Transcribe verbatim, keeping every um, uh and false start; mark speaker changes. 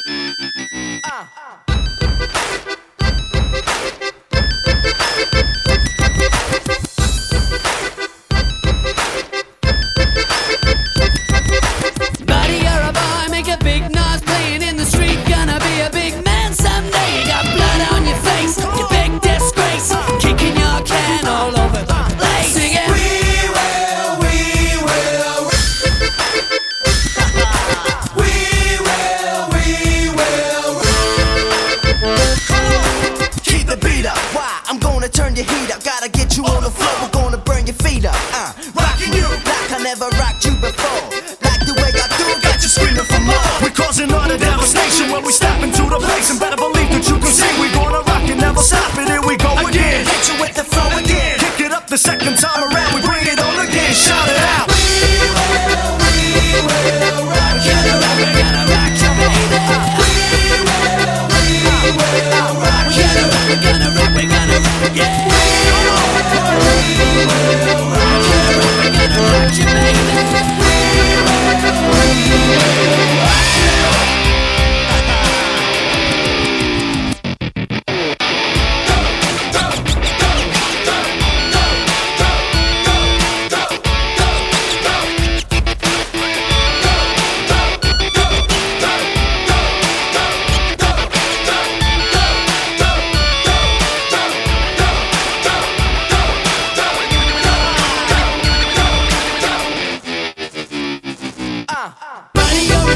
Speaker 1: Buddy, you're a boy, make a big noise playing in the street. Gonna be a big man someday. You got blood on your face, you big disgrace, kicking your can all over the place. Singing, we will, we will, we will, we will.
Speaker 2: Keep the beat up. Why? I'm gonna turn your heat up. Gotta get you on the floor. We're gonna burn your feet up. Uh, rocking you like I never rocked you before. Like the way I do, got you screaming for more.
Speaker 3: We're causing utter devastation when we step into the place. And better believe that you can see we're gonna rock and never stop it. Here we go again.
Speaker 2: Hit you with the flow again.
Speaker 3: Kick it up the second time around. We bring it on again. Shout it out.
Speaker 1: We will, we will rock you. We're gonna rock you, baby. We will, we will rock you. We're gonna rock, we're gonna rock, yeah. We will rock you. We're gonna rock you, baby. Buddy, you're